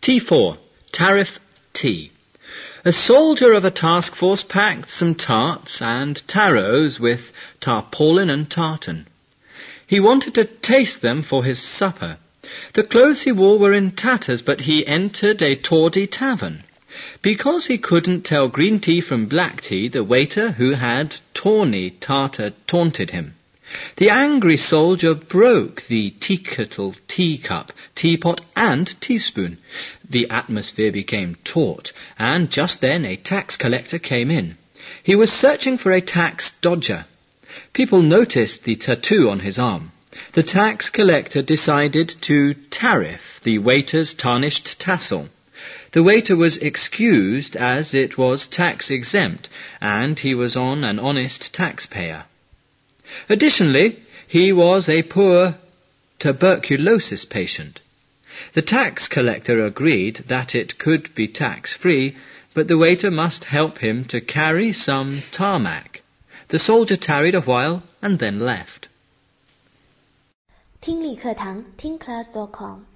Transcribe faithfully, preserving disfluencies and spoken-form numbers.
T four. Tariff T. A soldier of a task force packed some tarts and taros with tarpaulin and tartan. He wanted to taste them for his supper. The clothes he wore were in tatters, but he entered a tawdry tavern. Because he couldn't tell green tea from black tea, the waiter who had tawny tartar taunted him. The angry soldier broke the tea-kettle, teacup, teapot, and teaspoon. The atmosphere became taut, and just then a tax collector came in. He was searching for a tax dodger. People noticed the tattoo on his arm. The tax collector decided to tariff the waiter's tarnished tassel. The waiter was excused as it was tax-exempt, and he was on an honest taxpayer. Additionally, he was a poor tuberculosis patient. The tax collector agreed that it could be tax-free, but the waiter must help him to carry some tarmac. The soldier tarried a while and then left. 听力课堂听 class dot com